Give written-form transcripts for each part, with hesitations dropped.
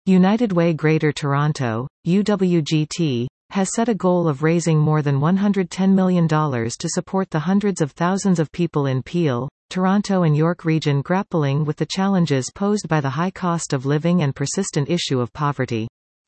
United Way Greater Toronto, UWGT, has set a goal of raising more than $110 million to support the hundreds of thousands of people in Peel, Toronto and York Region grappling with the challenges posed by the high cost of living and persistent issue of poverty.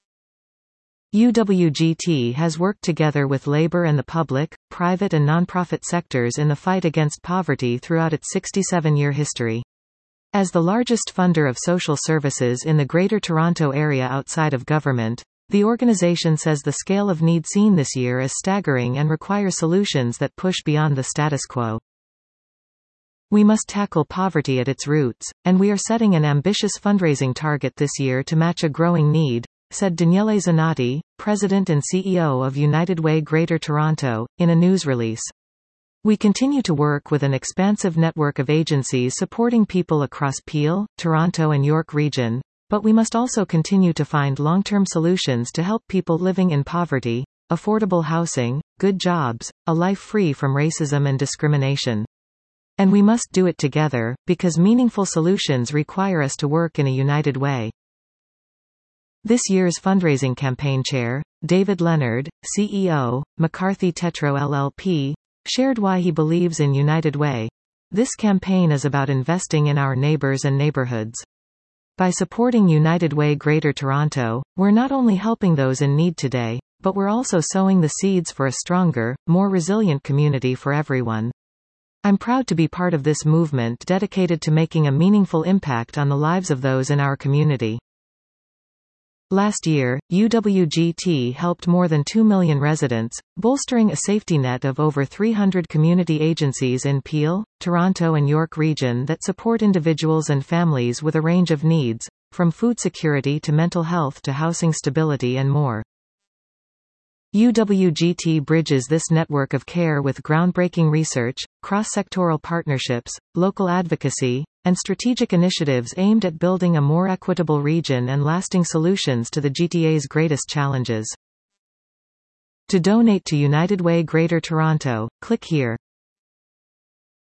UWGT has worked together with Labour and the public, private and non-profit sectors in the fight against poverty throughout its 67-year history. As the largest funder of social services in the Greater Toronto Area outside of government, the organization says the scale of need seen this year is staggering and requires solutions that push beyond the status quo. We must tackle poverty at its roots, and we are setting an ambitious fundraising target this year to match a growing need, said Daniele Zanotti, President and CEO of United Way Greater Toronto, in a news release. We continue to work with an expansive network of agencies supporting people across Peel, Toronto and York Region, but we must also continue to find long-term solutions to help people living in poverty, affordable housing, good jobs, a life free from racism and discrimination. And we must do it together, because meaningful solutions require us to work in a united way. This year's fundraising campaign chair, David Leonard, CEO, McCarthy Tetro LLP, shared why he believes in United Way. This campaign is about investing in our neighbors and neighborhoods. By supporting United Way Greater Toronto, we're not only helping those in need today, but we're also sowing the seeds for a stronger, more resilient community for everyone. I'm proud to be part of this movement dedicated to making a meaningful impact on the lives of those in our community. Last year, UWGT helped more than 2 million residents, bolstering a safety net of over 300 community agencies in Peel, Toronto and York Region that support individuals and families with a range of needs, from food security to mental health to housing stability and more. UWGT bridges this network of care with groundbreaking research, cross-sectoral partnerships, local advocacy, and strategic initiatives aimed at building a more equitable region and lasting solutions to the GTA's greatest challenges. To donate to United Way Greater Toronto, click here.